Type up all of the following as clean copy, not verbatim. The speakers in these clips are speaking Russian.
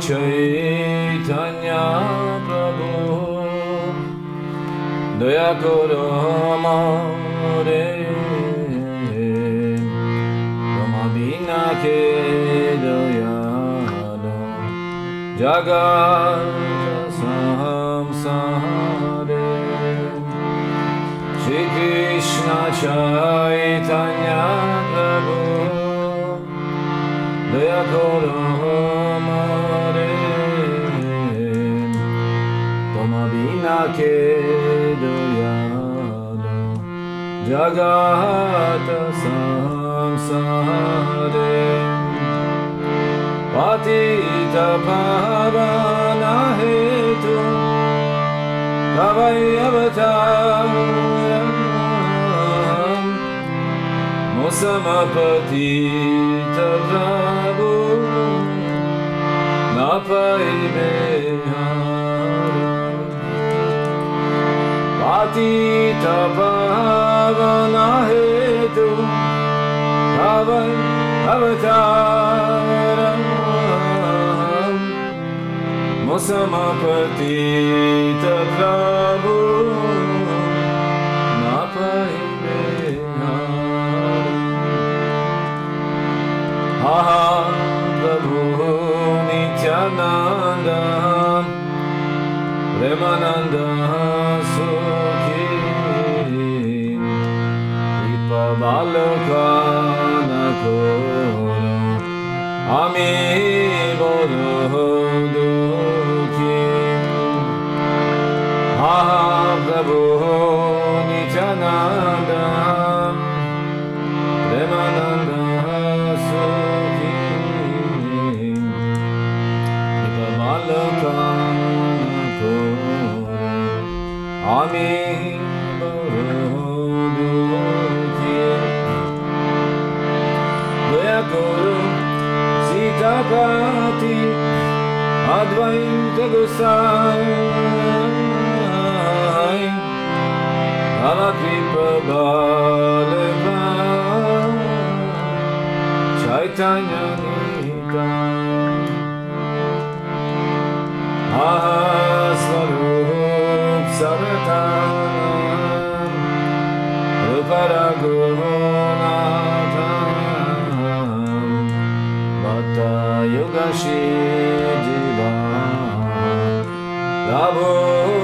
Chaitanya Prabhu Daya Karo Amare Rama Bina Ke Dayalo Jagat Samsare Shri Krishna Chaitanya Prabhu Daya Karo Amare Rama Bina Ke Dayalo Jagat Samsare Patita Pavana Hetu Tavai Avataram Musamapatita Prabhu Napai Behar Patita Pavana Hetu Tavai Avataram Musamapatita Prabhu Napai Behar Aha Prabhu Nityananda Premananda Sukhi Kripa Balokana Koro Ami Boro Prabhu Nityananda Premananda Sukhi Kripa Balokana Koro Ami Boro Dukhi Daya Guru Sitapati Advaita Gosai Bhava Kripa Baleva Chaitanya Nikai Ahasvarup Savatanam Ruparagunatam Bhatta Yogashi Jiva Labho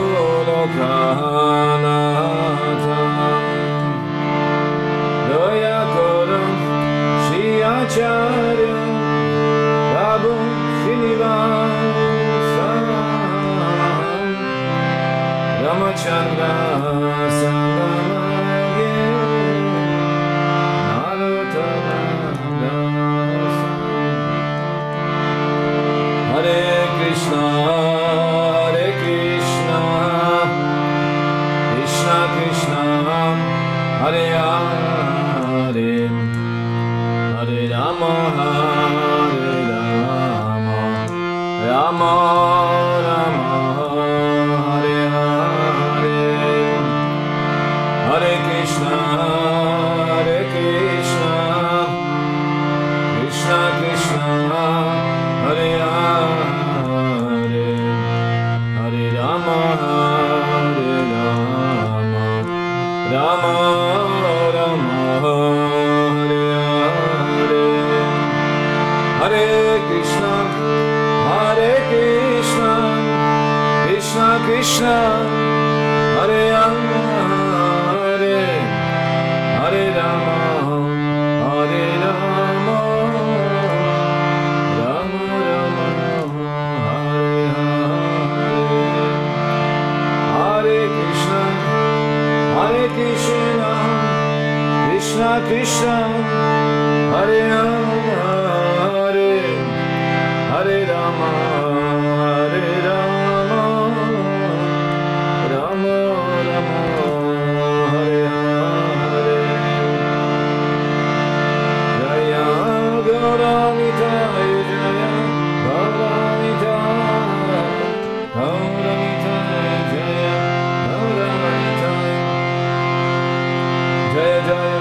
Lokana Acharya Prabhu Srinivasa Ramachandra Sangamage Narottama Dasa Hare Krishna Hare Krishna Krishna Krishna Hare Hare Hare Rama, Hare Rama, Rama Rama, Hare Hare, Hare Krishna, Krishna Krishna, Hare Hare, Hare Rama, Rama Rama, Hare Krishna, Krishna Krishna, Hare Hare, Hare Rama, Rama Rama, Hare Hare, Hare Krishna, Krishna Krishna, Hare Hare, Hare Rama, Rama Rama, Hare Hare. Jaya Gauramita, Jaya Gauramita, Gauramita, Jaya Gauramita, Jaya Jaya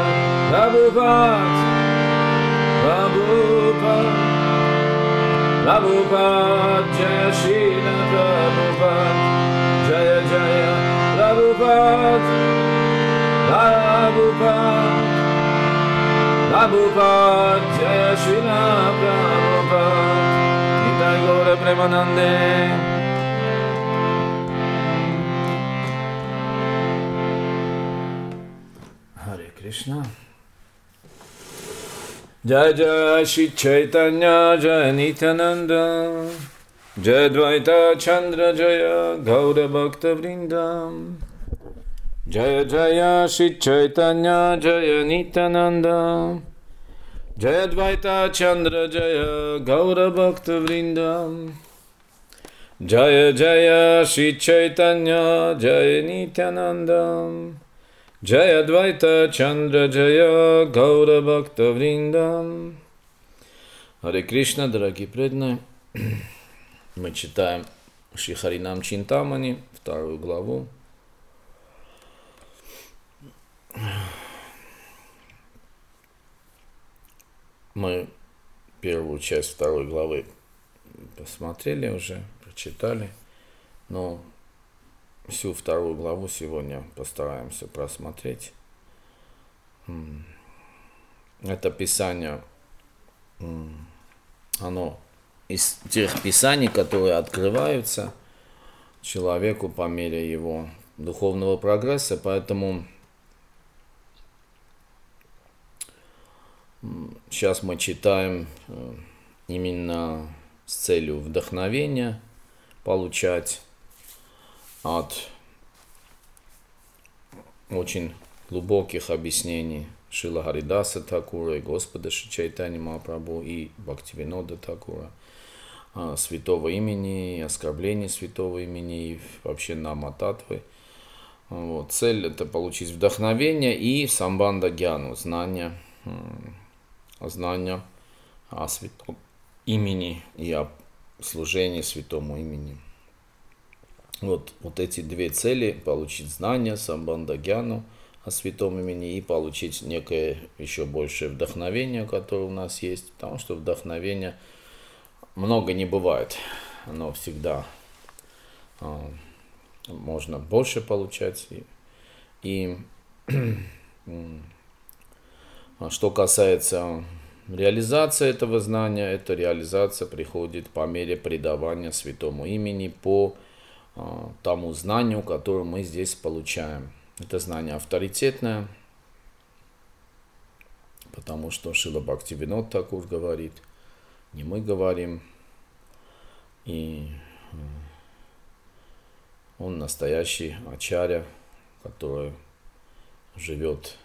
Prabhupada, Prabhupada, Prabhupada, Jaya Srila Prabhupada, Jaya Jaya Prabhupada, Prabhupada, Prabhupada, Jaya Srila Prabhupada, Nitai Gaura Premanande. Hare Krishna. Jai Jai Shri Chaitanya Jai Nityananda Jai Dvaita Chandra Jaya Gaura Bhakta Vrindam Jaya Jaya Shri Chaitanya Jaya Nityananda Jai Dvaita Chandra Jaya Gaura Bhakta Vrindam Jaya Jaya Shri Chaitanya Jaya Nityananda Jaya Advaita Chandra Jaya Gaura Bhakta Vrindam. Харе Кришна, дорогие преданные, мы читаем Шри Харинам Чинтамани, 2 главу. Мы первую часть 2 главы посмотрели уже, прочитали, но всю 2 главу сегодня постараемся просмотреть. Это писание, оно из тех писаний, которые открываются человеку по мере его духовного прогресса, поэтому сейчас мы читаем именно с целью вдохновения получать от очень глубоких объяснений Шрила Харидаса Такура и Господа Шри Чайтаньи Махапрабху и Бхактивинода Такура, святого имени, оскорбления святого имени и вообще Нама Татвы. Вот. Цель — это получить вдохновение и самбанда гьяну, знание о святом имени и о служении святому имени. Вот эти две цели: получить знание, самбанда гьяну о святом имени и получить некое еще большее вдохновение, которое у нас есть, потому что вдохновения много не бывает, оно всегда можно больше получать. И что касается реализации этого знания, эта реализация приходит по мере предавания святому имени, по тому знанию, которое мы здесь получаем. Это знание авторитетное, потому что Шрила Бхактивинод Такур говорит, не мы говорим, и он настоящий ачарья, который живет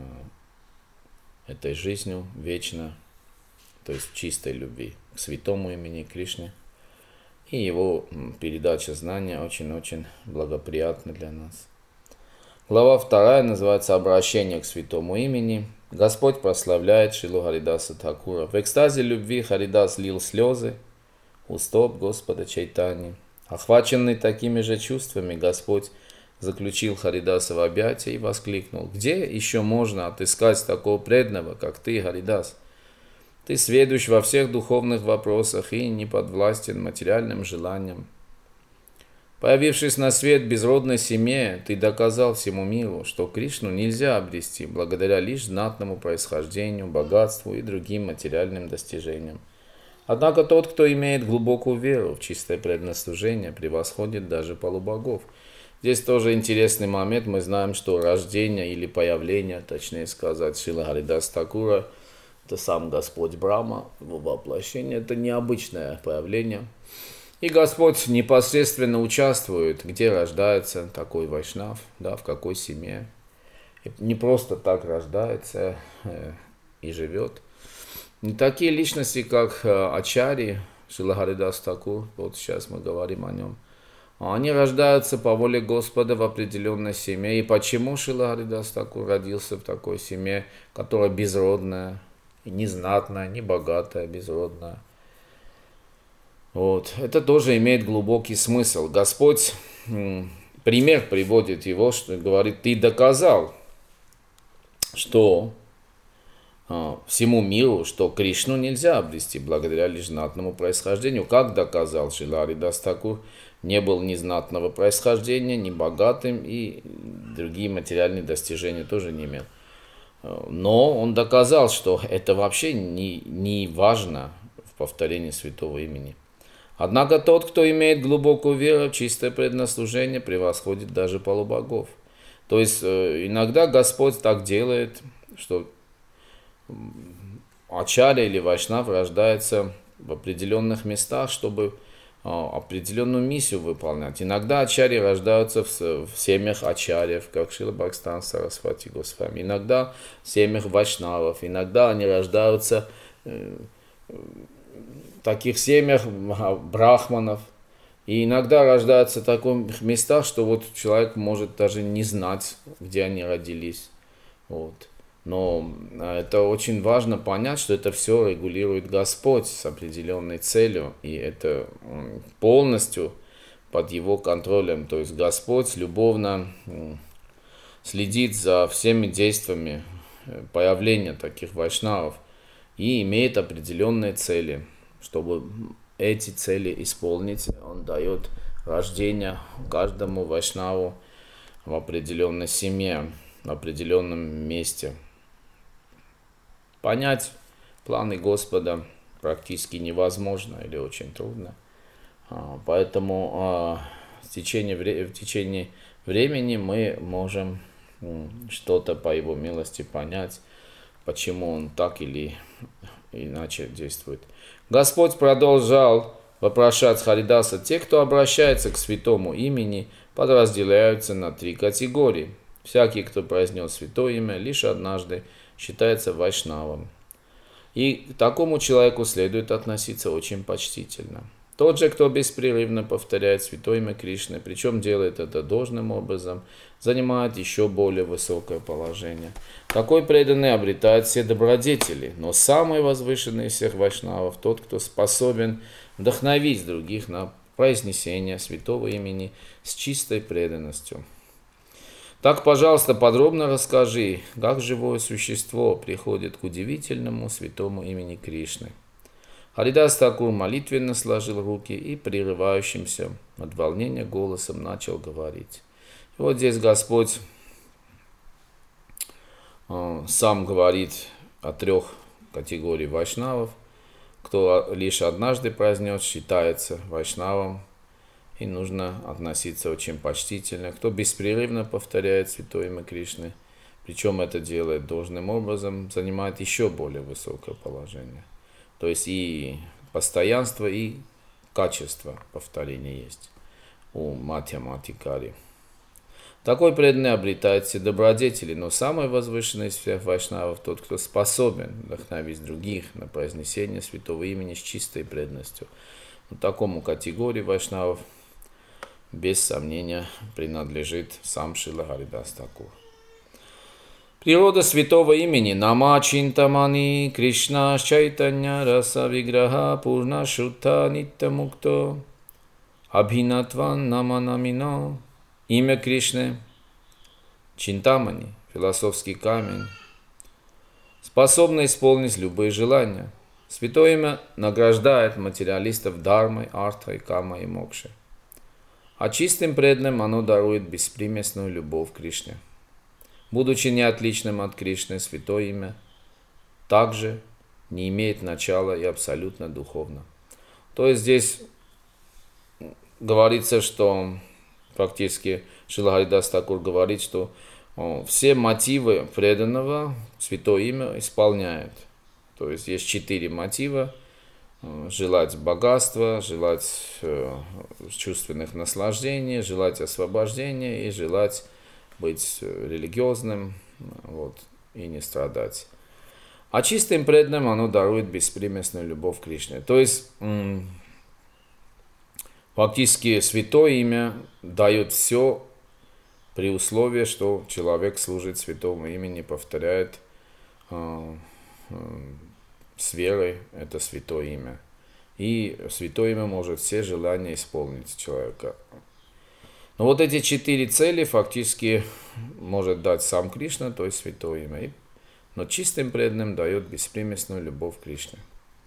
этой жизнью вечно, то есть в чистой любви к святому имени Кришне. И его передача знания очень-очень благоприятна для нас. Глава 2 называется «Обращение к святому имени». Господь прославляет Шрилу Харидаса Такура. В экстазе любви Харидас лил слезы у стоп Господа Чайтаньи. Охваченный такими же чувствами, Господь заключил Харидаса в объятия и воскликнул: «Где еще можно отыскать такого преданного, как ты, Харидас? Ты сведущ во всех духовных вопросах и не подвластен материальным желаниям. Появившись на свет в безродной семье, ты доказал всему миру, что Кришну нельзя обрести благодаря лишь знатному происхождению, богатству и другим материальным достижениям. Однако тот, кто имеет глубокую веру в чистое преданное служение, превосходит даже полубогов». Здесь тоже интересный момент. Мы знаем, что рождение или появление, точнее сказать, Шрила Харидаса Такура, это сам Господь Брахма, его воплощение, это необычное появление. И Господь непосредственно участвует, где рождается такой вайшнав, да, в какой семье. И не просто так рождается и живет. И такие личности, как ачарьи, Шрила Харидас Такур, вот сейчас мы говорим о нем, они рождаются по воле Господа в определенной семье. И почему Шрила Харидас Такур родился в такой семье, которая безродная, незнатная, небогатая, безродная? Вот. Это тоже имеет глубокий смысл. Господь пример приводит его, что говорит: ты доказал, что всему миру, что Кришну нельзя обрести благодаря лишь знатному происхождению. Как доказал Шрила Харидас Такур, не был ни знатного происхождения, ни богатым, и другие материальные достижения тоже не имел. Но он доказал, что это вообще не важно в повторении святого имени. Однако тот, кто имеет глубокую веру, чистое преднослужение, превосходит даже полубогов. То есть иногда Господь так делает, что ачарья или вайшнав рождается в определенных местах, чтобы определенную миссию выполнять. Иногда ачарьи рождаются в семьях ачарьев, как Шрила Бхактисиданта Сарасвати Госвами. Иногда в семьях вайшнавов. Иногда они рождаются в таких семьях брахманов. И иногда рождаются в таких местах, что вот человек может даже не знать, где они родились. Вот. Но это очень важно понять, что это все регулирует Господь с определенной целью, и это полностью под Его контролем. То есть Господь любовно следит за всеми действиями появления таких вайшнавов и имеет определенные цели. Чтобы эти цели исполнить, Он дает рождение каждому вайшнаву в определенной семье, в определенном месте. Понять планы Господа практически невозможно или очень трудно. Поэтому в течение времени мы можем что-то по Его милости понять, почему Он так или иначе действует. Господь продолжал вопрошать Харидаса: те, кто обращается к святому имени, подразделяются на 3 категории. Всякий, кто произнес святое имя лишь однажды, считается вайшнавом. И к такому человеку следует относиться очень почтительно. Тот же, кто беспрерывно повторяет святое имя Кришны, причем делает это должным образом, занимает еще более высокое положение. Такой преданный обретает все добродетели, но самый возвышенный из всех вайшнавов тот, кто способен вдохновить других на произнесение святого имени с чистой преданностью. Так, пожалуйста, подробно расскажи, как живое существо приходит к удивительному святому имени Кришны. Харидас Такур молитвенно сложил руки и прерывающимся от волнения голосом начал говорить. И вот здесь Господь сам говорит о 3 категориях вайшнавов. Кто лишь однажды произнес, считается вайшнавом, и нужно относиться очень почтительно. Кто беспрерывно повторяет святое имя Кришны, причем это делает должным образом, занимает еще более высокое положение. То есть и постоянство, и качество повторения есть у Мадхьяматикари. Такой преданный обретает все добродетели, но самый возвышенный из всех вайшнавов тот, кто способен вдохновить других на произнесение святого имени с чистой преданностью. Вот такому категории вайшнавов без сомнения принадлежит сам Шрила Харидас Такур. Природа святого имени Нама Чинтамани Кришна Чайтанья Раса Виграха Пурна Шутта Нитта Мукто Абхинатван Наманамино. Имя Кришны Чинтамани, философский камень, способно исполнить любые желания. Святое имя награждает материалистов дharмой, артой, камой и мокшей. А чистым преданным оно дарует беспримесную любовь к Кришне. Будучи неотличным от Кришны, святое имя также не имеет начала и абсолютно духовно. То есть здесь говорится, что фактически Шрила Харидас Такур говорит, что все мотивы преданного святое имя исполняет. То есть есть 4 мотива: желать богатства, желать чувственных наслаждений, желать освобождения и желать быть религиозным, вот, и не страдать. А чистым преданным оно дарует беспримесную любовь к Кришне. То есть фактически святое имя дает все при условии, что человек служит святому имени, повторяет с верой это святое имя. И святое имя может все желания исполнить человека. Но вот эти 4 цели фактически может дать сам Кришна, то есть святое имя. И но чистым преданным дает беспримесную любовь к Кришне.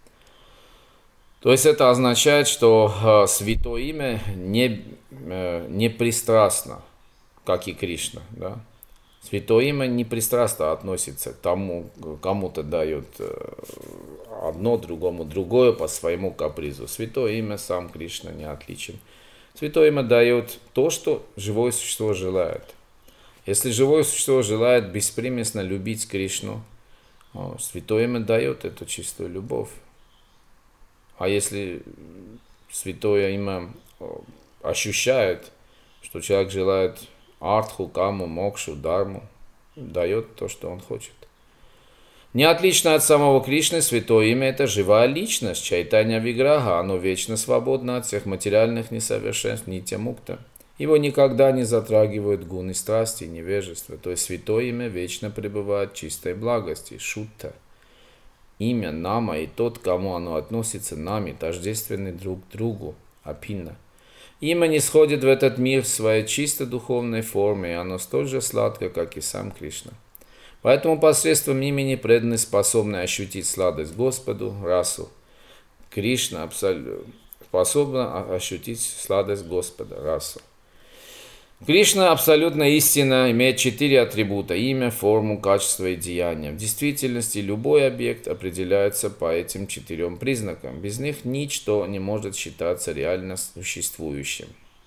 То есть это означает, что святое имя не пристрастно, как и Кришна. Да? Святое имя не пристрастно относится к тому, кому-то дает одно, другому другое по своему капризу. Святое имя сам Кришна не отличен. Святое имя дает то, что живое существо желает. Если живое существо желает беспримесно любить Кришну, святое имя дает эту чистую любовь. А если святое имя ощущает, что человек желает артху, каму, мокшу, дарму, дает то, что он хочет. Не отлично от самого Кришны, святое имя – это живая личность, чайтанья виграха, оно вечно свободно от всех материальных несовершенств, нитья мукта. Его никогда не затрагивают гуны страсти и невежества, то есть святое имя вечно пребывает в чистой благости, шутта. Имя, нама и тот, к кому оно относится, нами, тождественны друг другу, апинна. Имя не сходит в этот мир в своей чисто духовной форме, и оно столь же сладко, как и сам Кришна. Поэтому посредством имени преданные способны ощутить сладость Господу, расу. Кришна способна ощутить сладость Господа, расу. Кришна абсолютно истина, имеет 4 атрибута – имя, форму, качество и деяние. В действительности любой объект определяется по этим 4 признакам. Без них ничто не может считаться реально существующим.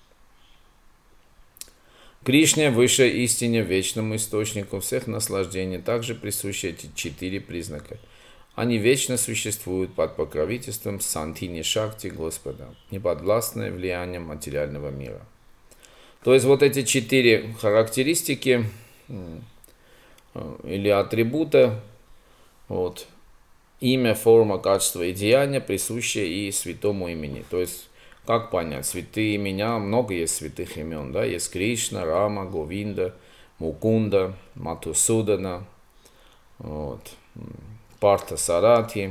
Кришне, высшей истине, вечному источнику всех наслаждений, также присущи эти 4 признака. Они вечно существуют под покровительством Сантини Шакти Господа, не подвластные влиянием материального мира. То есть вот эти 4 характеристики или атрибута, вот, имя, форма, качество и деяние присущи и святому имени. То есть, как понять, святые имена, много есть святых имен, да, есть Кришна, Рама, Говинда, Мукунда, Матусудана, вот, Парта Саратхи,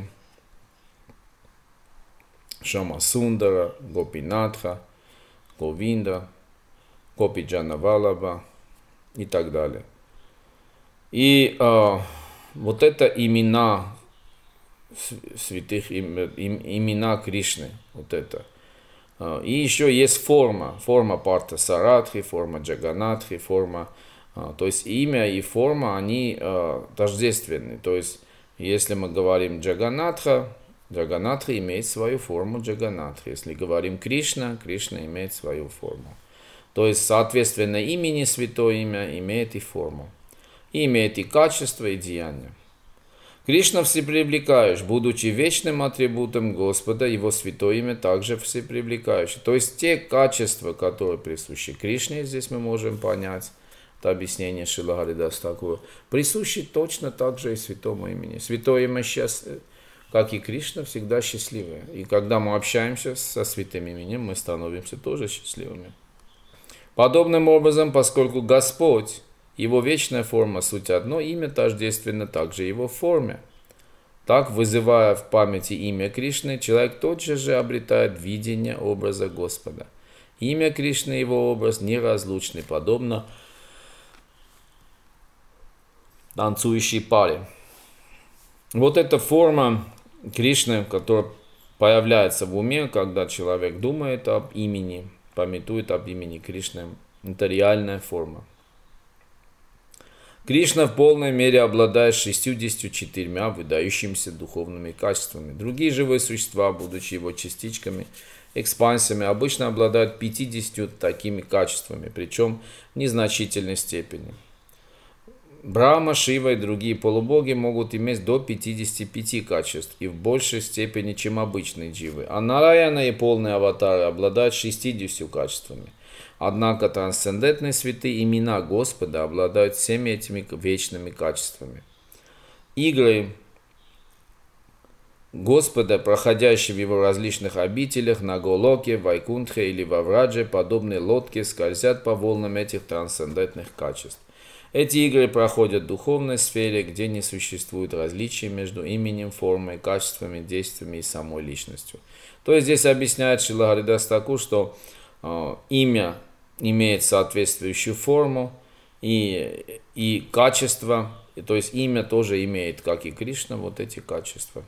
Шама Сундара, Гопинатха, Говинда, Копиджана Валаба и так далее. И вот это имена святых, имена Кришны, вот это. И еще есть форма Парта Саратхи, форма Джаганатхи, форма, то есть имя и форма, они тождественны. То есть, если мы говорим Джаганатха, Джаганатха имеет свою форму Джаганатха. Если говорим Кришна, Кришна имеет свою форму. То есть, соответственно, имени святое имя имеет и форму. И имеет и качество, и деяние. Кришна всепривлекающий, будучи вечным атрибутом Господа, его святое имя также всепривлекающее. То есть, те качества, которые присущи Кришне, здесь мы можем понять, это объяснение Шрила Харидаса Тхакура, присущи точно так же и святому имени. Святое имя, как и Кришна, всегда счастливое. И когда мы общаемся со святым именем, мы становимся тоже счастливыми. Подобным образом, поскольку Господь, его вечная форма, суть одно, имя тождественно также его форме. Так, вызывая в памяти имя Кришны, человек тотчас же обретает видение образа Господа. Имя Кришны и его образ неразлучны, подобно танцующей паре. Вот эта форма Кришны, которая появляется в уме, когда человек думает об имени, памятует об имени Кришны, это реальная форма. Кришна в полной мере обладает 64 выдающимися духовными качествами. Другие живые существа, будучи его частичками, экспансиями, обычно обладают 50 такими качествами, причем в незначительной степени. Брахма, Шива и другие полубоги могут иметь до 55 качеств и в большей степени, чем обычные дживы. А Нараяна и полные аватары обладают 60 качествами. Однако трансцендентные святые имена Господа обладают всеми этими вечными качествами. Игры Господа, проходящие в его различных обителях на Голоке, Вайкунтхе или во Врадже, подобные лодке, скользят по волнам этих трансцендентных качеств. Эти игры проходят в духовной сфере, где не существует различий между именем, формой, качествами, действиями и самой личностью. То есть здесь объясняет Шрила Харидас Тхакур, что имя имеет соответствующую форму и качество, То есть имя тоже имеет, как и Кришна, вот эти качества.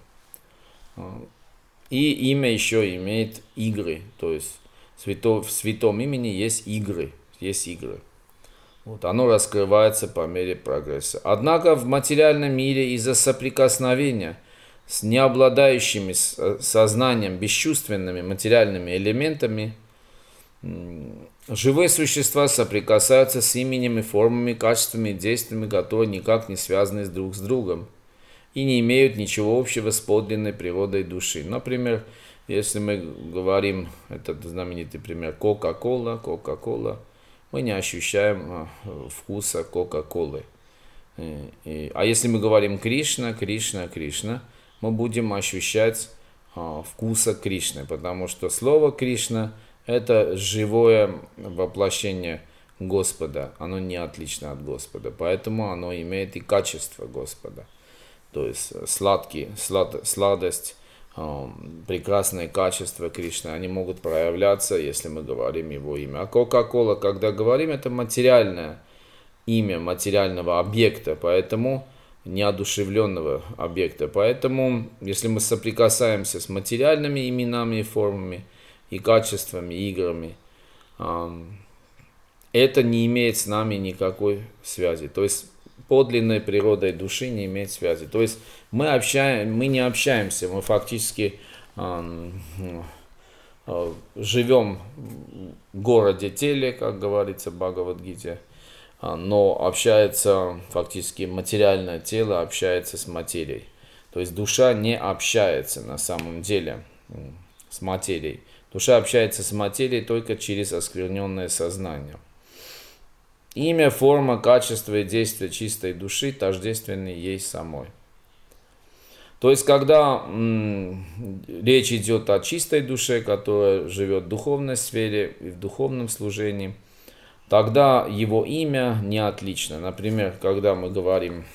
И имя еще имеет игры. То есть в святом имени есть игры. Есть игры. Вот, оно раскрывается по мере прогресса. Однако в материальном мире из-за соприкосновения с необладающими сознанием бесчувственными материальными элементами живые существа соприкасаются с именем и формами, качествами и действиями, которые никак не связаны друг с другом и не имеют ничего общего с подлинной природой души. Например, если мы говорим, этот знаменитый пример, Кока-кола, мы не ощущаем вкуса Кока-колы. А если мы говорим Кришна, мы будем ощущать вкуса Кришны, потому что слово Кришна – это живое воплощение Господа, оно не отлично от Господа, поэтому оно имеет и качество Господа. То есть сладость, прекрасные качества Кришны, они могут проявляться, если мы говорим его имя. А Кока-кола, когда говорим, это материальное имя материального объекта, поэтому неодушевленного объекта. Поэтому, если мы соприкасаемся с материальными именами и формами, и качествами, и играми, это не имеет с нами никакой связи. То есть подлинной природой души не имеет связи. То есть мы не общаемся, мы фактически живем в городе теле, как говорится в Бхагавад-гите, но общается фактически материальное тело, общается с материей. То есть душа не общается на самом деле с материей. Душа общается с материей только через оскверненное сознание. Имя, форма, качество и действие чистой души тождественны ей самой. То есть, когда речь идет о чистой душе, которая живет в духовной сфере и в духовном служении, тогда его имя не отлично. Например, когда мы говорим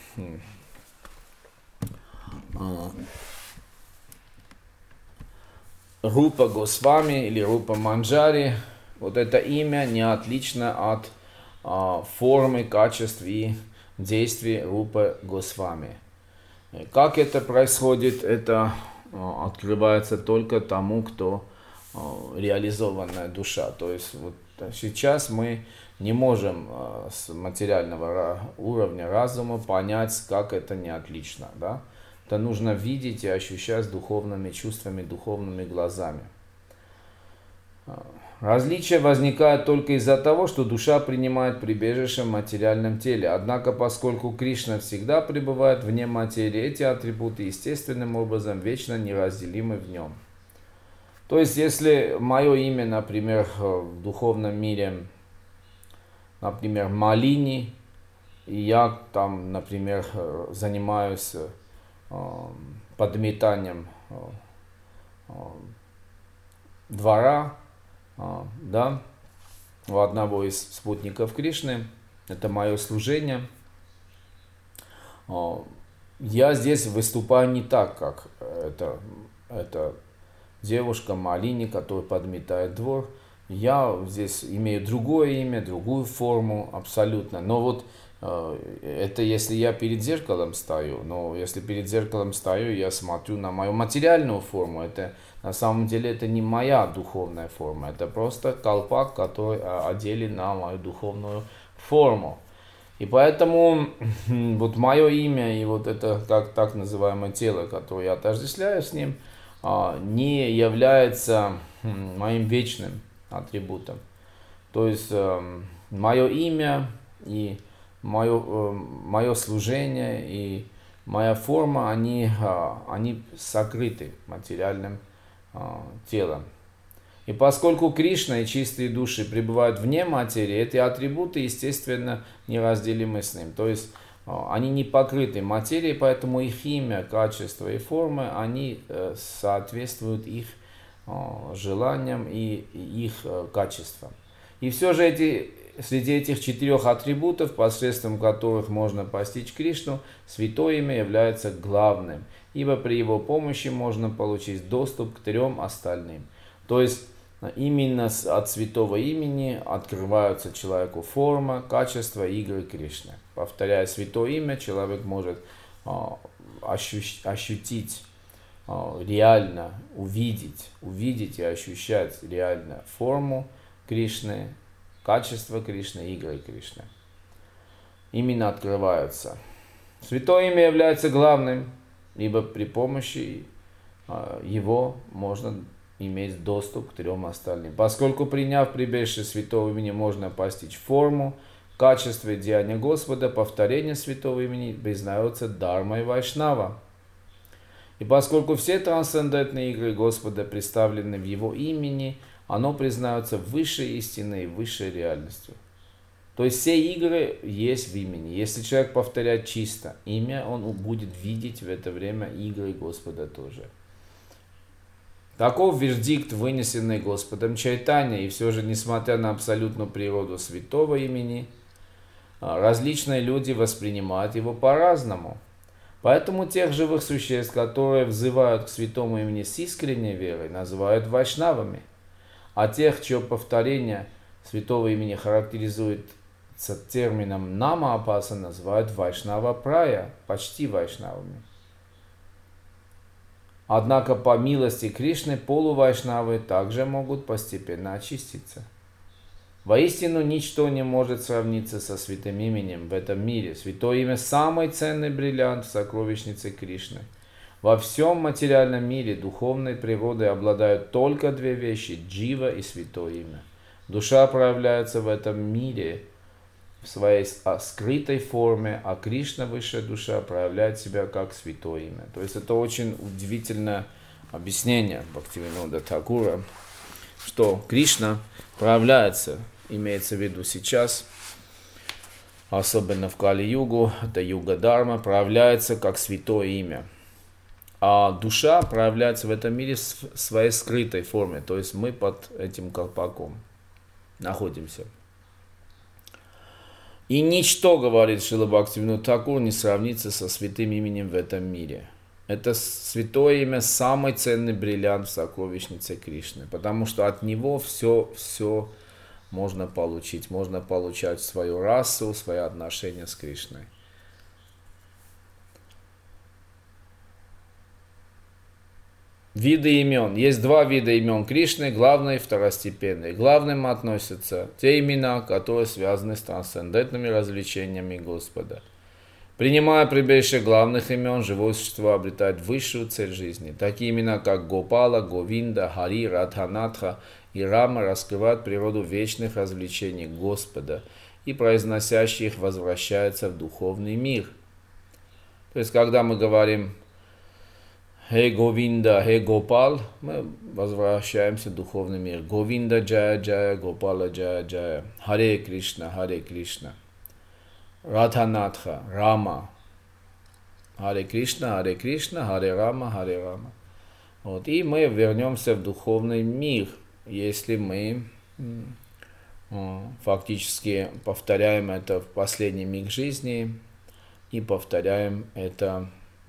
Рупа Госвами или Рупа Манджари, вот это имя не отлично от формы, качеств и действий Рупа Госвами. Как это происходит, это открывается только тому, кто реализованная душа. То есть вот сейчас мы не можем с материального уровня разума понять, как это не отлично. Да? Это нужно видеть и ощущать духовными чувствами, духовными глазами. Различие возникает только из-за того, что душа принимает прибежище в материальном теле. Однако, поскольку Кришна всегда пребывает вне материи, эти атрибуты естественным образом вечно неразделимы в нем. То есть, если мое имя, например, в духовном мире, например, Малини, и я там, например, занимаюсь подметанием двора, да, у одного из спутников Кришны, это мое служение. Я здесь выступаю не так, как это девушка Малини, которая подметает двор. Я здесь имею другое имя, другую форму абсолютно. Но вот это если я перед зеркалом стою. Но если перед зеркалом стою, я смотрю на мою материальную форму. Это на самом деле это не моя духовная форма. Это просто колпак, который одели на мою духовную форму. И поэтому вот мое имя и вот это так называемое тело, которое я отождествляю с ним, не является моим вечным атрибутом. То есть мое имя и мое служение и моя форма, они сокрыты материальным телом. И поскольку Кришна и чистые души пребывают вне материи, эти атрибуты, естественно, неразделимы с ним. То есть они не покрыты материей, поэтому их имя, качество и формы, они соответствуют их желаниям и их качествам. И все же среди этих 4 атрибутов, посредством которых можно постичь Кришну, святое имя является главным, ибо при его помощи можно получить доступ к 3 остальным. То есть Именно от святого имени открываются человеку форма, качество игры Кришны. Повторяя святое имя, человек может ощутить реально, увидеть и ощущать реально форму Кришны, качество Кришны, игры Кришны. Именно открываются. Святое имя является главным, ибо при помощи его можно иметь доступ к 3 остальным. Поскольку, приняв прибежище святого имени, можно постичь форму, качество и деяния Господа, повторение святого имени признается дармой Вайшнава. И поскольку все трансцендентные игры Господа представлены в его имени, оно признается высшей истиной и высшей реальностью. То есть все игры есть в имени. Если человек повторяет чисто имя, он будет видеть в это время игры Господа тоже. Таков вердикт, вынесенный Господом Чайтанья, и все же, несмотря на абсолютную природу святого имени, различные люди воспринимают его по-разному. Поэтому тех живых существ, которые взывают к святому имени с искренней верой, называют вайшнавами, а тех, чье повторение святого имени характеризуется термином нама-апаса, называют вайшнава-прая, почти вайшнавами. Однако по милости Кришны полувайшнавы также могут постепенно очиститься. Воистину, ничто не может сравниться со святым именем в этом мире. Святое имя – самый ценный бриллиант в сокровищнице Кришны. Во всем материальном мире духовной природой обладают только 2 вещи – джива и святое имя. Душа проявляется в этом мире в своей скрытой форме, а Кришна, высшая душа, проявляет себя как святое имя. То есть это очень удивительное объяснение Бхактивинода Thakura, что Кришна проявляется, имеется в виду сейчас, особенно в Кали-югу, это юга-дарма, проявляется как святое имя. А душа проявляется в этом мире в своей скрытой форме, то есть мы под этим колпаком находимся. И ничто, говорит Шрила Бхактивинода Thakura, не сравнится со святым именем в этом мире. Это святое имя – самый ценный бриллиант в сокровищнице Кришны, потому что от него все можно получить. Можно получать свою расу, свои отношения с Кришной. Виды имен. Есть 2 вида имен Кришны, главные и второстепенные. Главным относятся те имена, которые связаны с трансцендентными развлечениями Господа. Принимая прибежище главных имен, живое существо обретает высшую цель жизни. Такие имена, как Гопала, Говинда, Хари, Радханатха и Рама, раскрывают природу вечных развлечений Господа, и произносящий их возвращается в духовный мир. То есть, когда мы говорим «Хей Говинда, Хей Гопал», мы возвращаемся в духовный мир. Говинда Джая Джая, Гопала Джая Джая, Харе Кришна, Харе Кришна. Радханатха, Рама, Харе Кришна, Харе Рама, Харе Рама. Вот, и мы вернемся в духовный мир, если мы фактически повторяем это в последний миг жизни и повторяем это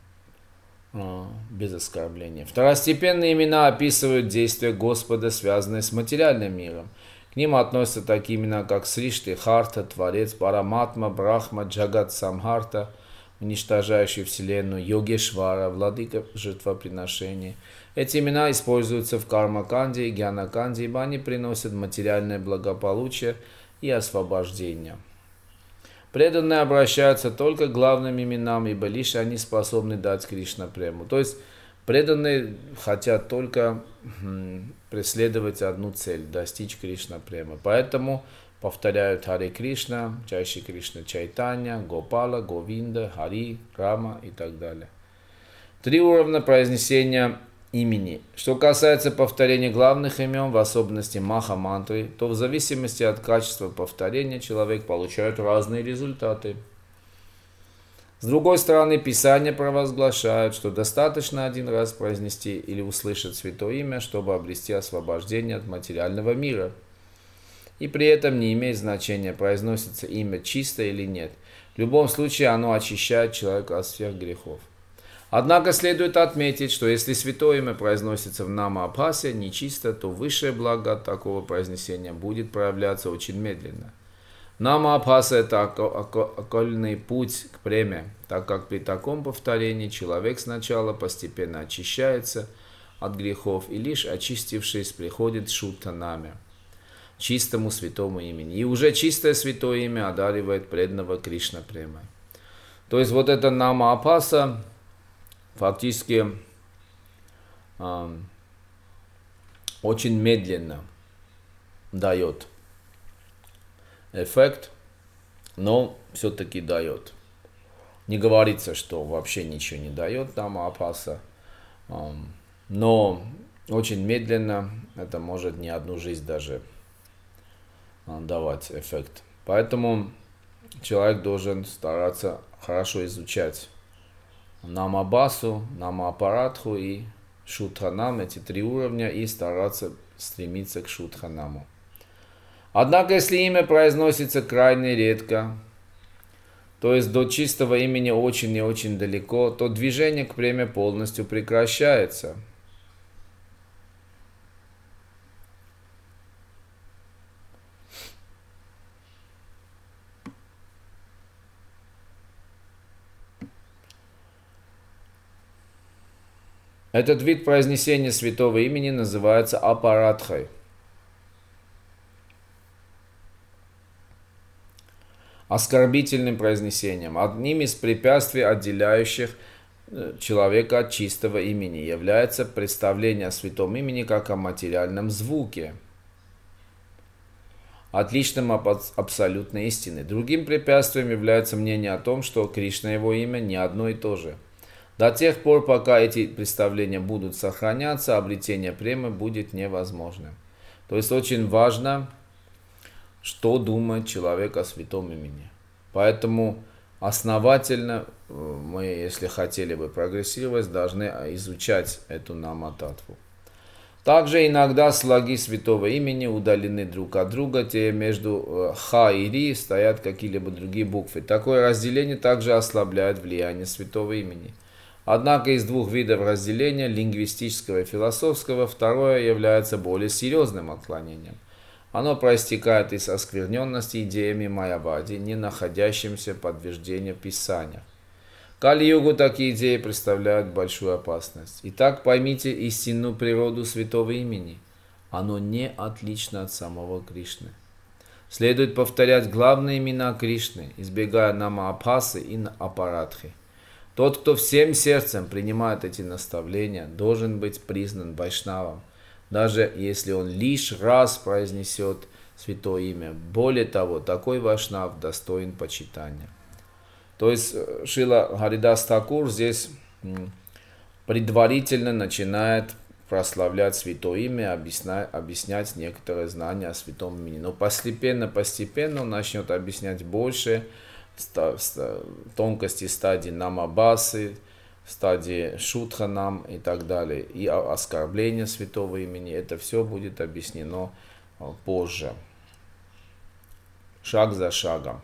без оскорбления. Второстепенные имена описывают действия Господа, связанные с материальным миром. К ним относятся такие имена, как Сришти, Харта, Творец, Параматма, Брахма, Джагат, Самхарта, уничтожающий Вселенную, Йогешвара, Владыка жертвоприношений. Эти имена используются в Карма-канде и Гьяна-канде, ибо они приносят материальное благополучие и освобождение. Преданные обращаются только к главным именам, ибо лишь они способны дать Кришна-прему. То есть преданные хотят только преследовать одну цель – достичь Кришна-премы. Поэтому повторяют Харе Кришна, чаще Кришна Чайтанья, Гопала, Говинда, Хари, Рама и так далее. 3 уровня произнесения имени. Что касается повторения главных имен, в особенности Маха-мантры, то в зависимости от качества повторения человек получает разные результаты. С другой стороны, Писания провозглашают, что достаточно 1 раз произнести или услышать святое имя, чтобы обрести освобождение от материального мира. И при этом не имеет значения, произносится имя чисто или нет. В любом случае, оно очищает человека от всех грехов. Однако следует отметить, что если святое имя произносится в Нама-Абхасе нечисто, то высшее благо от такого произнесения будет проявляться очень медленно. Нама-Абхаса – это окольный путь к преме, так как при таком повторении человек сначала постепенно очищается от грехов и лишь очистившись приходит к Шудха-наме, чистому святому имени. И уже чистое святое имя одаривает преданного Кришна премой. То есть вот это Нама-Абхаса фактически очень медленно дает эффект, но все-таки дает. Не говорится, что вообще ничего не дает Нама-Абхаса, но очень медленно это может не одну жизнь даже давать эффект. Поэтому человек должен стараться хорошо изучать Намабасу, Намапарадху и Шудханам, эти три уровня, и стараться стремиться к Шудханаму. Однако, если имя произносится крайне редко, то есть до чистого имени очень и очень далеко, то движение к преме полностью прекращается. Этот вид произнесения святого имени называется апарадхой. Оскорбительным произнесением. Одним из препятствий, отделяющих человека от чистого имени, является представление о святом имени как о материальном звуке, отличном от абсолютной истины. Другим препятствием является мнение о том, что Кришна и его имя не одно и то же. До тех пор, пока эти представления будут сохраняться, обретение премы будет невозможным. То есть очень важно, что думает человек о святом имени. Поэтому основательно мы, если хотели бы прогрессировать, должны изучать эту Нама-татву. Также иногда слоги святого имени удалены друг от друга, те между Ха и Ри стоят какие-либо другие буквы. Такое разделение также ослабляет влияние святого имени. Однако из двух видов разделения, лингвистического и философского, второе является более серьезным отклонением. Оно проистекает из оскверненности идеями майявади, не находящимся подтверждения в Писаниях. В Кали-югу такие идеи представляют большую опасность. Итак, поймите истинную природу святого имени. Оно не отлично от самого Кришны. Следует повторять главные имена Кришны, избегая Нама-Абхасы и Апарадхи. Тот, кто всем сердцем принимает эти наставления, должен быть признан вайшнавом, даже если он лишь раз произнесет святое имя. Более того, такой вайшнав достоин почитания. То есть Шрила Харидас Тхакур здесь предварительно начинает прославлять святое имя, объяснять некоторые знания о святом имени. Но постепенно он начнет объяснять больше тонкости стадии Намабасы, стадии Шудханам и так далее. И оскорбление святого имени. Это все будет объяснено позже. Шаг за шагом.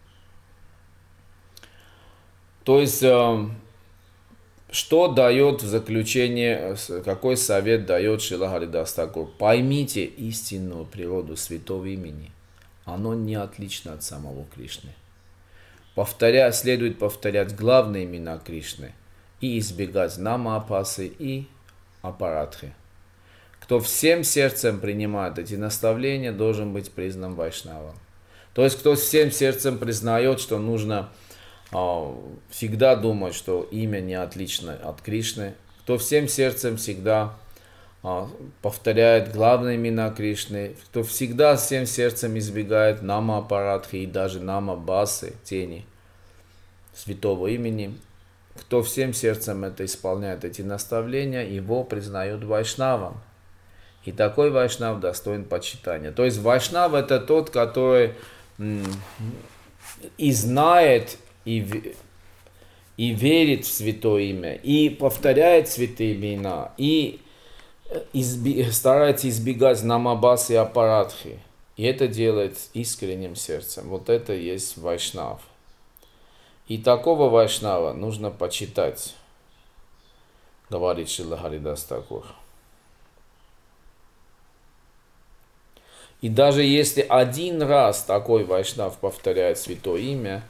То есть, что дает в заключение, какой совет дает Шрила Харидас Тхакур? Поймите истинную природу святого имени. Оно не отлично от самого Кришны. Следует повторять главные имена Кришны и избегать Нама-Абхасы и Апарадхи. Кто всем сердцем принимает эти наставления, должен быть признан вайшнавом. То есть, кто всем сердцем признает, что нужно всегда думать, что имя не отлично от Кришны, кто всем сердцем всегда повторяет главные имена Кришны, кто всегда всем сердцем избегает Нама-Апарадхи и даже Нама-Басы, тени святого имени, кто всем сердцем это исполняет, эти наставления, его признают вайшнавом. И такой вайшнав достоин почитания. То есть вайшнав это тот, который и знает, и верит в святое имя, и повторяет святые имена, и старается избегать Намабасы и Апарадхи. И это делает искренним сердцем. Вот это и есть вайшнав. И такого вайшнава нужно почитать. говорит Шрила Харидас Такур. И даже если один раз такой вайшнав повторяет святое имя,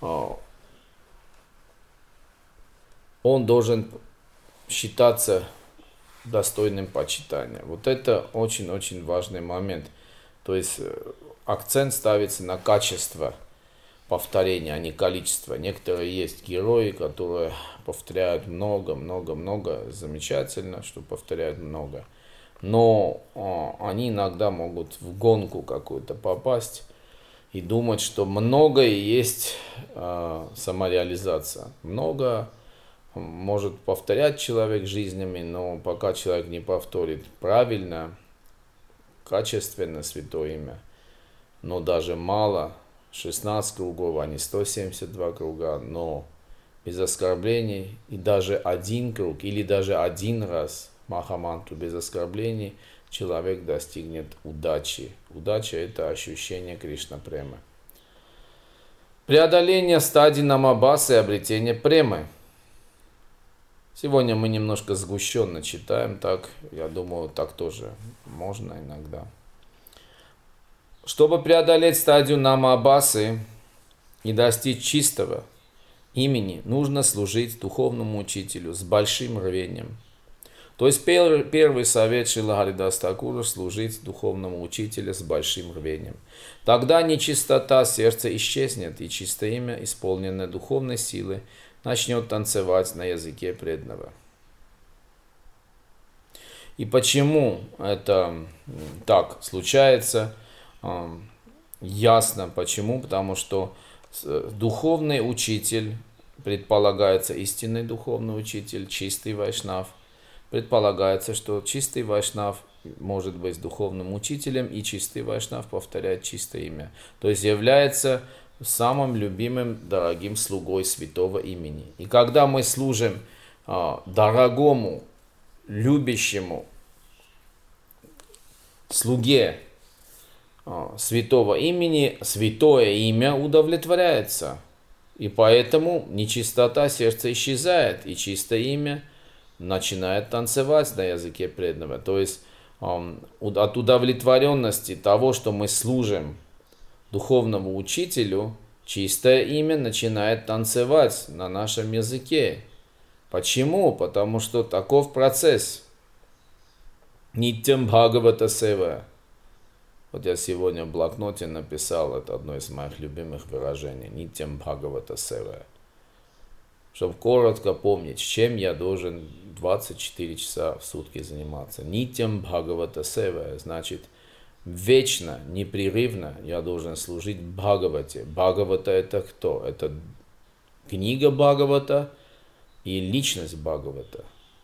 он должен считаться достойным почитания. Вот это очень-очень важный момент. То есть акцент ставится на качество повторения, а не количество. Некоторые есть герои, которые повторяют много, замечательно, что повторяют много. Но они иногда могут в гонку какую-то попасть и думать, что много и есть самореализация. Много может повторять человек жизнями, но пока человек не повторит правильно, качественно святое имя, но даже мало, 16 кругов, а не 172 круга, но без оскорблений, и даже один круг, или даже один раз Махамантру без оскорблений, человек достигнет удачи. Удача – это ощущение Кришна-премы. Преодоление стадий намабасы и обретение премы. Сегодня мы немножко сгущенно читаем, так, я думаю, так тоже можно иногда. Чтобы преодолеть стадию намабасы и достичь чистого имени, нужно служить духовному учителю с большим рвением. То есть первый совет Шрила Харидас Такура – служить духовному учителю с большим рвением. Тогда нечистота сердца исчезнет, и чистое имя, исполненное духовной силы, начнет танцевать на языке преданного. И почему это так случается? Ясно почему, потому что духовный учитель, предполагается истинный духовный учитель, чистый вайшнав, предполагается, что чистый вайшнав может быть духовным учителем, и чистый вайшнав повторяет чистое имя. То есть является самым любимым, дорогим слугой святого имени. И когда мы служим дорогому, любящему слуге святого имени, святое имя удовлетворяется. И поэтому нечистота сердца исчезает, и чистое имя начинает танцевать на языке преданного. То есть от удовлетворенности того, что мы служим духовному учителю, чистое имя начинает танцевать на нашем языке. Почему? Потому что таков процесс. Нитям Бхагавата Сева. Вот я сегодня в блокноте написал, это одно из моих любимых выражений. Нитям Бхагавата Сева. Чтобы коротко помнить, чем я должен 24 часа в сутки заниматься. Нитям Бхагавата Сева. Значит, вечно, непрерывно я должен служить Бхагавате. Бхагавата это кто? Это книга Бхагавата и личность Бхагавата.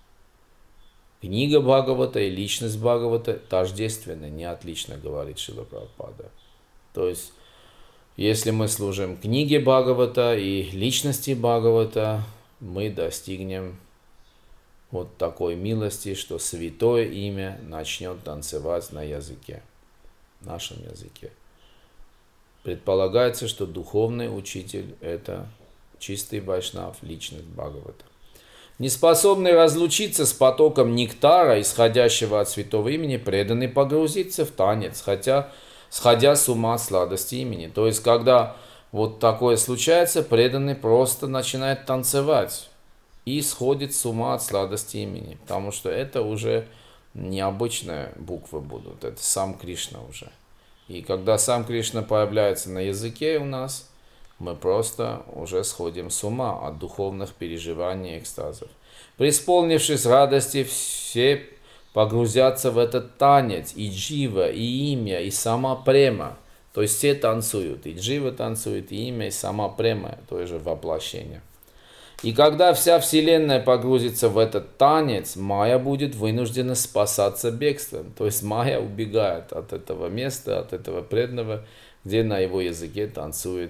Книга Бхагавата и личность Бхагавата тождественны, не отлично, говорит Шрила Прабхупада. То есть, если мы служим книге Бхагавата и личности Бхагавата, мы достигнем вот такой милости, что святое имя начнет танцевать на языке, нашем языке. Предполагается, что духовный учитель – это чистый вайшнав, личность Бхагавата. Неспособный разлучиться с потоком нектара, исходящего от святого имени, преданный погрузиться в танец, хотя сходя с ума от сладости имени. То есть, когда вот такое случается, преданный просто начинает танцевать и сходит с ума от сладости имени, потому что это уже необычные буквы будут, это сам Кришна уже. И когда сам Кришна появляется на языке у нас, мы просто уже сходим с ума от духовных переживаний и экстазов. Преисполнившись радости, все погрузятся в этот танец, и джива, и имя, и сама према. То есть все танцуют, и джива танцует, и имя, и сама према, то же воплощение. И когда вся вселенная погрузится в этот танец, Майя будет вынуждена спасаться бегством. То есть Майя убегает от этого места, от этого преданного, где на его языке танцует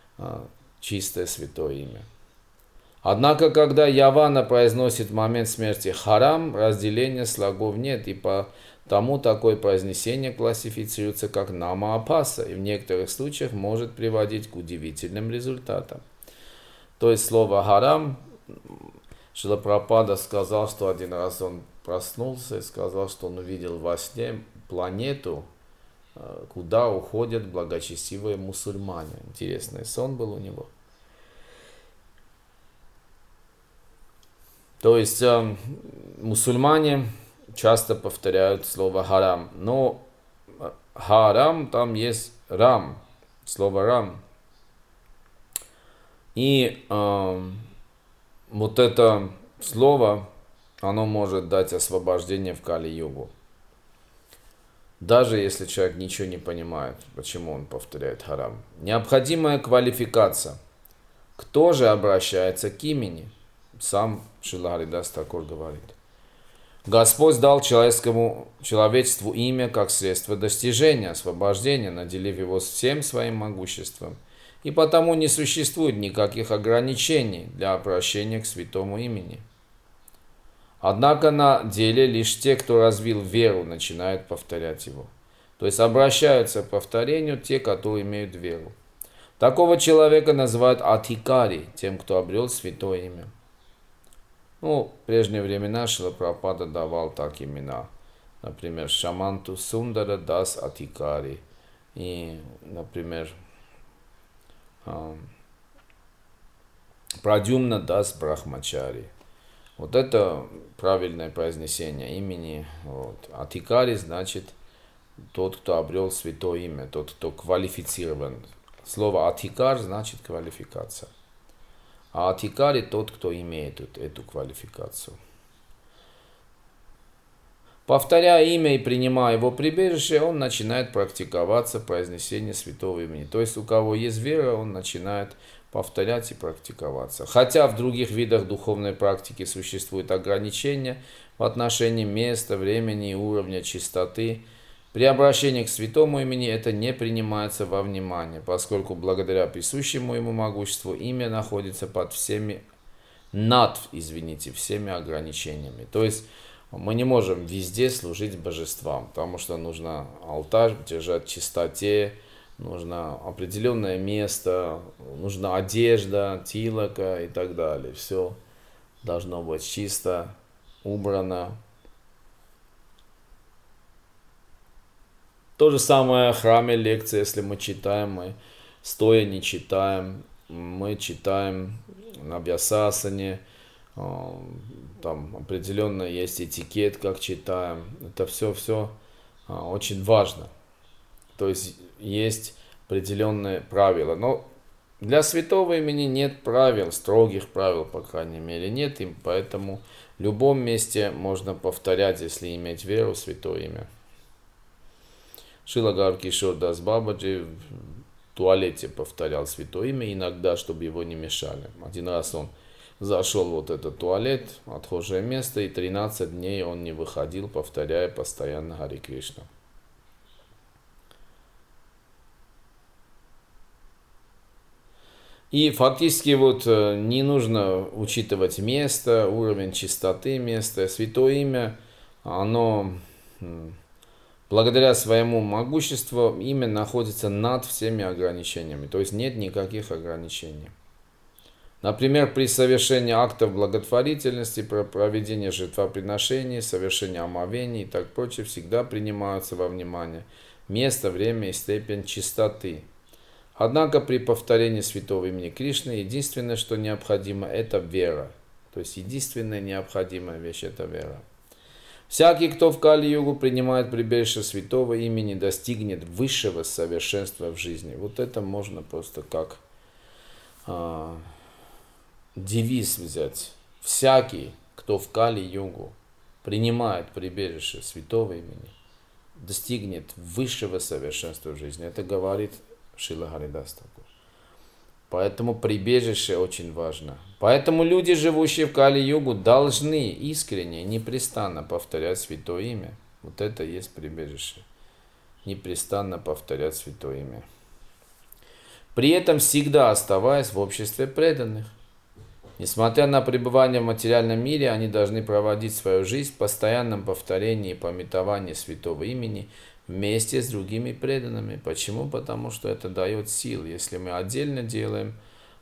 чистое святое имя. Однако, когда Явана произносит в момент смерти харам, разделения слогов нет, и потому такое произнесение классифицируется как нама-апаса, и в некоторых случаях может приводить к удивительным результатам. То есть слово харам, Шрила Прабхупада сказал, что один раз он проснулся и сказал, что он увидел во сне планету, куда уходят благочестивые мусульмане. Интересный сон был у него. То есть мусульмане часто повторяют слово харам, но харам там есть рам, слово рам. И вот это слово, оно может дать освобождение в Кали-югу. Даже если человек ничего не понимает, почему он повторяет харам. Необходимая квалификация. Кто же обращается к имени? Сам Шрила Харидас Такур говорит. Господь дал человечеству имя как средство достижения, освобождения, наделив его всем своим могуществом. И потому не существует никаких ограничений для обращения к святому имени. Однако на деле лишь те, кто развил веру, начинают повторять его. То есть обращаются к повторению те, которые имеют веру. Такого человека называют адхикари, тем, кто обрел святое имя. В прежние времена Шрила Прабхупада давал так имена. Например, Шаманту Сундара Дас Адхикари. И, например, Прадюмна Дас Брахмачари. Вот это правильное произнесение имени. Адхикари значит тот, кто обрел святое имя, тот, кто квалифицирован. Слово адхикар значит квалификация. А адхикари тот, кто имеет эту квалификацию. Повторяя имя и принимая его прибежище, он начинает практиковаться произнесение святого имени. То есть у кого есть вера, он начинает повторять и практиковаться. Хотя в других видах духовной практики существуют ограничения в отношении места, времени и уровня чистоты, при обращении к святому имени это не принимается во внимание, поскольку благодаря присущему ему могуществу имя находится над всеми ограничениями. То есть мы не можем везде служить божествам, потому что нужно алтарь держать в чистоте, нужно определенное место, нужна одежда, тилака и так далее. Все должно быть чисто, убрано. То же самое в храме лекции, если мы читаем, мы стоя не читаем, мы читаем на бьясасане, там определенно есть этикет, как читаем. Это все очень важно. То есть есть определенные правила. Но для святого имени нет правил, строгих правил, по крайней мере, нет им. Поэтому в любом месте можно повторять, если иметь веру, святое имя. Шрила Гауракишор Дас Бабаджи в туалете повторял святое имя, иногда, чтобы его не мешали. Один раз он зашел в этот туалет, отхожее место, и 13 дней он не выходил, повторяя постоянно Хари Кришна. И фактически не нужно учитывать место, уровень чистоты места. Святое имя, оно благодаря своему могуществу, имя находится над всеми ограничениями. То есть нет никаких ограничений. Например, при совершении актов благотворительности, при проведении жертвоприношений, совершении омовений и так прочее, всегда принимаются во внимание место, время и степень чистоты. Однако при повторении святого имени Кришны единственное, что необходимо, это вера. То есть единственная необходимая вещь – это вера. Всякий, кто в Кали-югу принимает прибежище святого имени, достигнет высшего совершенства в жизни. Вот это можно просто как девиз взять. Всякий, кто в Кали-югу принимает прибежище святого имени, достигнет высшего совершенства в жизни. Это говорит Шрила Харидас Такур. Поэтому прибежище очень важно. Поэтому люди, живущие в Кали-югу, должны искренне, непрестанно повторять святое имя. Вот это и есть прибежище. Непрестанно повторять святое имя. При этом всегда оставаясь в обществе преданных. Несмотря на пребывание в материальном мире, они должны проводить свою жизнь в постоянном повторении и памятовании святого имени вместе с другими преданными. Почему? Потому что это дает сил. Если мы отдельно делаем,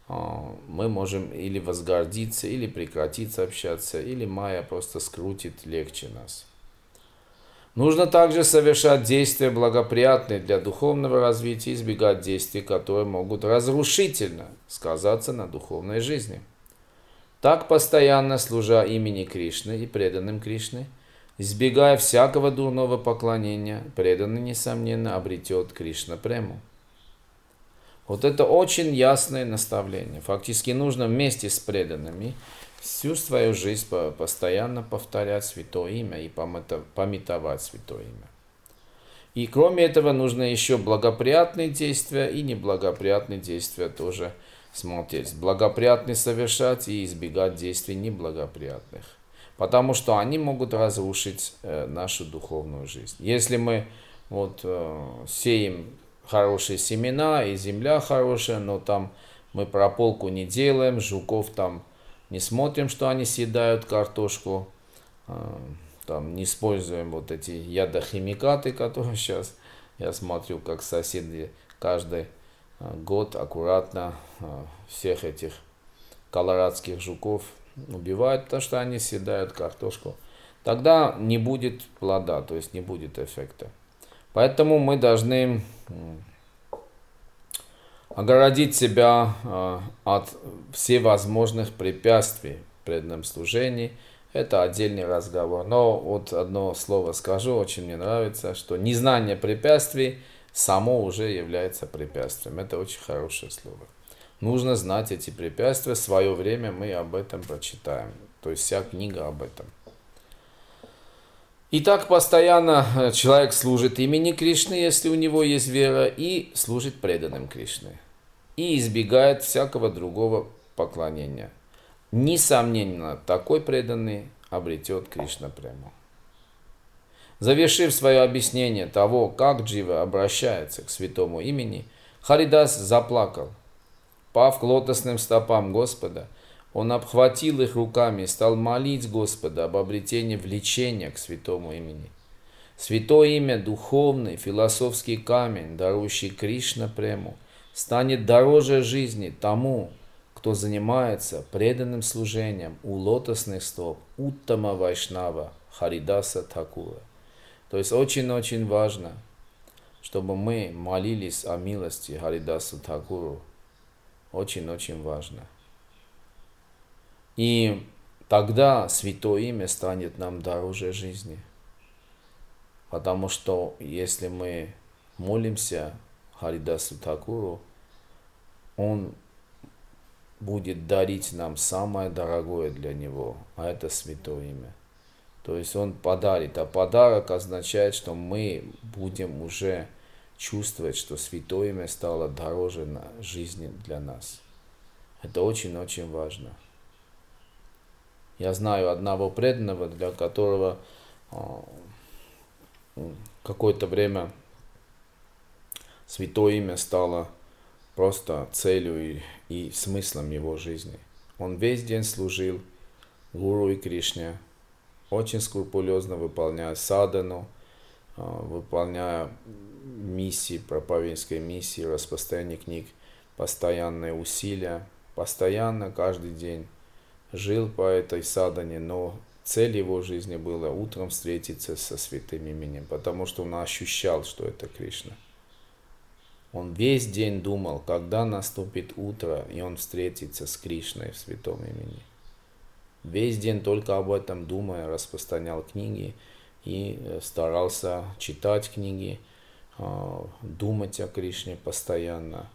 мы можем или возгордиться, или прекратить общаться, или майя просто скрутит легче нас. Нужно также совершать действия, благоприятные для духовного развития, избегать действий, которые могут разрушительно сказаться на духовной жизни. Так, постоянно служа имени Кришны и преданным Кришне, избегая всякого дурного поклонения, преданный, несомненно, обретет Кришна-прему. Вот это очень ясное наставление. Фактически нужно вместе с преданными всю свою жизнь постоянно повторять Святое Имя и пометовать Святое Имя. И кроме этого нужно еще благоприятные действия и неблагоприятные действия тоже смотреть. Благоприятные совершать и избегать действий неблагоприятных. Потому что они могут разрушить нашу духовную жизнь. Если мы сеем хорошие семена и земля хорошая, но там мы прополку не делаем, жуков там не смотрим, что они съедают картошку, там не используем вот эти ядохимикаты, которые сейчас, я смотрю, как соседи каждый год аккуратно всех этих колорадских жуков убивают, потому что они съедают картошку. Тогда не будет плода, то есть не будет эффекта. Поэтому мы должны огородить себя от всевозможных препятствий в преданном служении. Это отдельный разговор. Но вот одно слово скажу, очень мне нравится, что незнание препятствий само уже является препятствием. Это очень хорошее слово. Нужно знать эти препятствия. В свое время мы об этом прочитаем. То есть вся книга об этом. И так постоянно человек служит имени Кришны, если у него есть вера, и служит преданным Кришне. И избегает всякого другого поклонения. Несомненно, такой преданный обретет Кришна-прему. Завершив свое объяснение того, как джива обращается к святому имени, Харидас заплакал. Пав к лотосным стопам Господа, он обхватил их руками и стал молить Господа об обретении влечения к святому имени. Святое имя, духовный, философский камень, дарующий Кришна-прему, станет дороже жизни тому, кто занимается преданным служением у лотосных стоп Уттама Вайшнава Харидаса Thakura. То есть очень-очень важно, чтобы мы молились о милости Харидасу Thakuru. Очень-очень важно. И тогда святое имя станет нам дороже жизни. Потому что если мы молимся Харидасу Thakuru, он будет дарить нам самое дорогое для него, а это святое имя. То есть он подарит, а подарок означает, что мы будем уже чувствовать, что святое имя стало дороже на жизни для нас. Это очень-очень важно. Я знаю одного преданного, для которого какое-то время святое имя стало просто целью и смыслом его жизни. Он весь день служил Гуру и Кришне, очень скрупулезно выполняя садану, выполняя миссии, проповеднические миссии, распространение книг, постоянные усилия, постоянно, каждый день жил по этой садане, но цель его жизни была утром встретиться со святым именем, потому что он ощущал, что это Кришна. Он весь день думал, когда наступит утро, и он встретится с Кришной в святом имени. Весь день только об этом думая, распространял книги и старался читать книги, думать о Кришне постоянно.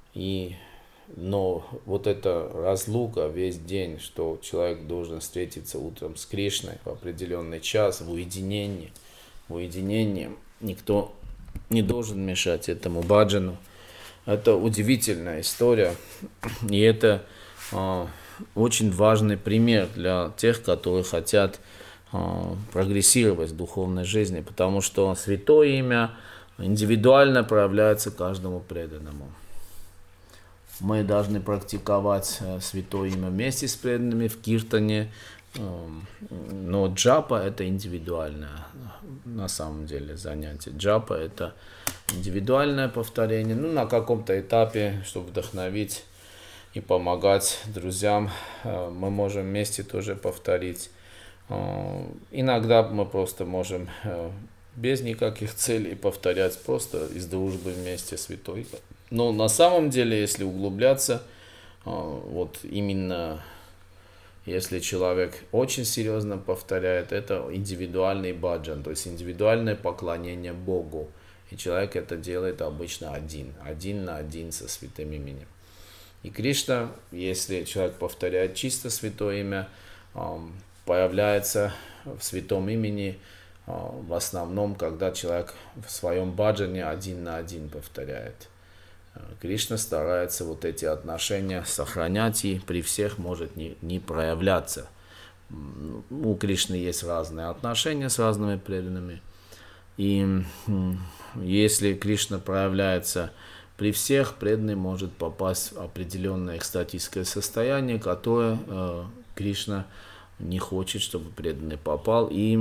Но вот эта разлука весь день, что человек должен встретиться утром с Кришной в определенный час, в уединении, никто не должен мешать этому баджану. Это удивительная история, и это очень важный пример для тех, которые хотят прогрессировать в духовной жизни, потому что святое имя индивидуально проявляется каждому преданному. Мы должны практиковать святое имя вместе с преданными в киртане, но джапа это индивидуальное на самом деле занятие. Джапа это индивидуальное повторение, на каком-то этапе, чтобы вдохновить и помогать друзьям. Мы можем вместе тоже повторить. Иногда мы просто можем без никаких целей повторять просто из дружбы вместе святой. Но на самом деле, если углубляться, вот именно если человек очень серьезно повторяет, это индивидуальный баджан, то есть индивидуальное поклонение Богу. И человек это делает обычно один на один со святым именем. И Кришна, если человек повторяет чисто святое имя, появляется в святом имени в основном, когда человек в своем баджане один на один повторяет. Кришна старается вот эти отношения сохранять и при всех может не проявляться. У Кришны есть разные отношения с разными преданными. И если Кришна проявляется при всех, преданный может попасть в определенное экстатическое состояние, которое Кришна не хочет, чтобы преданный попал, и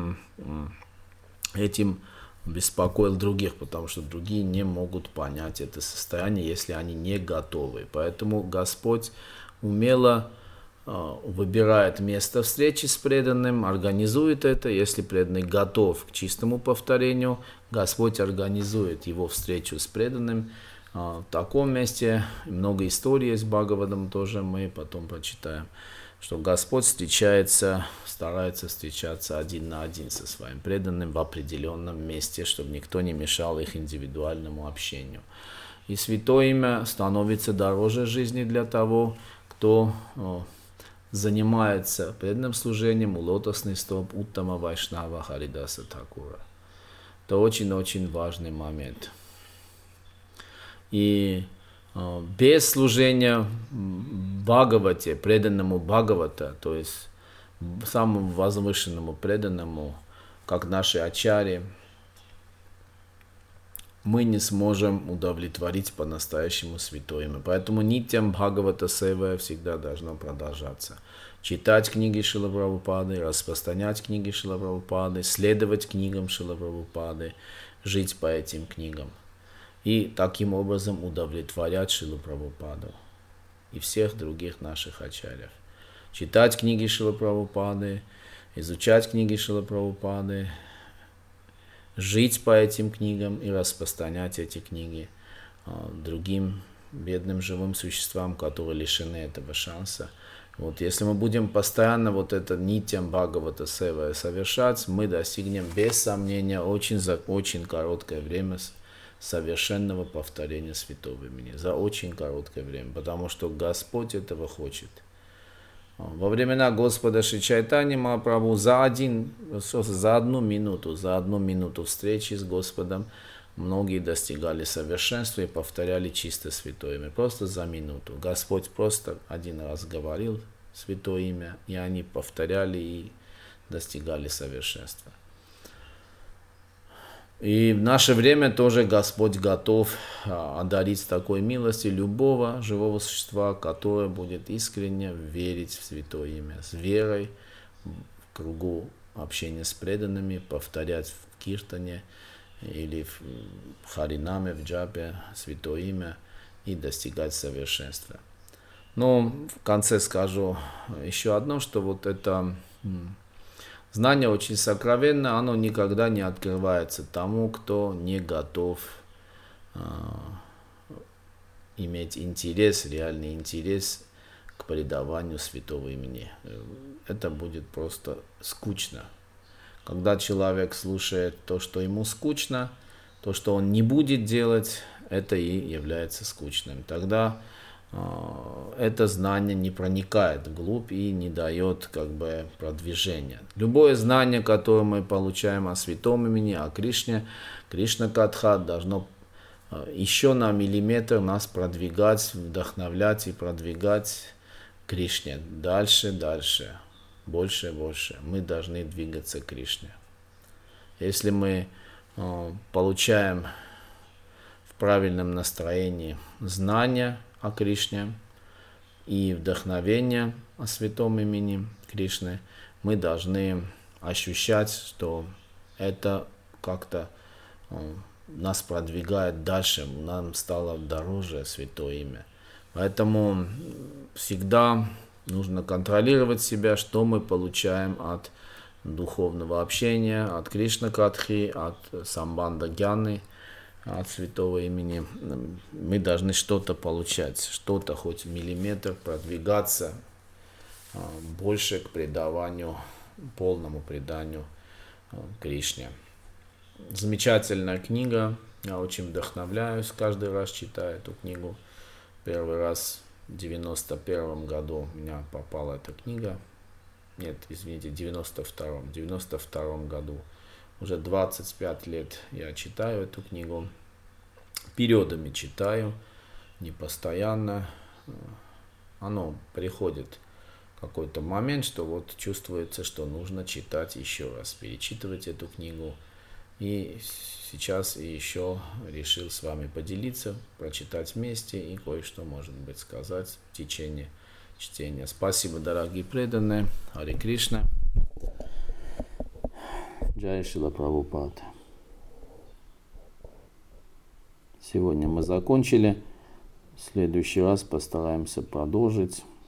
этим беспокоил других, потому что другие не могут понять это состояние, если они не готовы. Поэтому Господь умело выбирает место встречи с преданным, организует это. Если преданный готов к чистому повторению, Господь организует его встречу с преданным. В таком месте много историй есть в Бхагаватам, тоже мы потом прочитаем, что Господь старается встречаться один на один со своим преданным в определенном месте, чтобы никто не мешал их индивидуальному общению. И святое имя становится дороже жизни для того, кто занимается преданным служением у лотосных стоп Уттама Вайшнава Харидаса Thakura. Это очень-очень важный момент. И без служения Бхагавате, преданному Бхагавата, то есть самому возвышенному преданному, как наши ачарьи, мы не сможем удовлетворить по-настоящему святое имя. Поэтому нитьям Бхагавата Сева всегда должно продолжаться. Читать книги Шрила Прабхупады, распространять книги Шрила Прабхупады, следовать книгам Шрила Прабхупады, жить по этим книгам. И таким образом удовлетворять Шрилу Прабхупаду и всех других наших ачарьев. Читать книги Шрилы Прабхупады, изучать книги Шрилы Прабхупады, жить по этим книгам и распространять эти книги другим бедным живым существам, которые лишены этого шанса. Вот, если мы будем постоянно вот это нитьям Бхагавата Сева совершать, мы достигнем без сомнения за очень короткое время совершенного повторения святого имени. За очень короткое время, потому что Господь этого хочет. Во времена Господа Шри Чайтаньи Махапрабху за одну минуту встречи с Господом многие достигали совершенства и повторяли чисто святое имя. Просто за минуту. Господь просто один раз говорил святое имя, и они повторяли и достигали совершенства. И в наше время тоже Господь готов одарить такой милостью любого живого существа, которое будет искренне верить в святое имя, с верой в кругу общения с преданными, повторять в киртане или в харинаме, в джапе святое имя и достигать совершенства. Но в конце скажу еще одно, что вот это знание очень сокровенно, оно никогда не открывается тому, кто не готов иметь интерес, реальный интерес к предаванию святого имени. Это будет просто скучно. Когда человек слушает то, что ему скучно, то, что он не будет делать, это и является скучным. Тогда это знание не проникает вглубь и не дает продвижения. Любое знание, которое мы получаем о святом имени, о Кришне, Кришна Катха, должно еще на миллиметр нас продвигать, вдохновлять и продвигать к Кришне. Дальше, больше. Мы должны двигаться к Кришне. Если мы получаем в правильном настроении знания о Кришне и вдохновение о святом имени Кришны, мы должны ощущать, что это как-то нас продвигает дальше, нам стало дороже святое имя. Поэтому всегда нужно контролировать себя, что мы получаем от духовного общения, от Кришна-катхи, от самбанда гьяны, от святого имени. Мы должны что-то получать, что-то, хоть миллиметр, продвигаться больше к преданию, полному преданию Кришне. Замечательная книга, я очень вдохновляюсь, каждый раз читаю эту книгу. Первый раз в 91 году у меня попала эта книга. Нет, извините, в 92 году. Уже 25 лет я читаю эту книгу. Периодами читаю, не постоянно. Оно приходит какой-то момент, что вот чувствуется, что нужно читать еще раз, перечитывать эту книгу. И сейчас еще решил с вами поделиться, прочитать вместе и кое-что, может быть, сказать в течение чтения. Спасибо, дорогие преданные. Харе Кришна. Джай Шрила Прабхупад. Сегодня мы закончили. В следующий раз постараемся продолжить.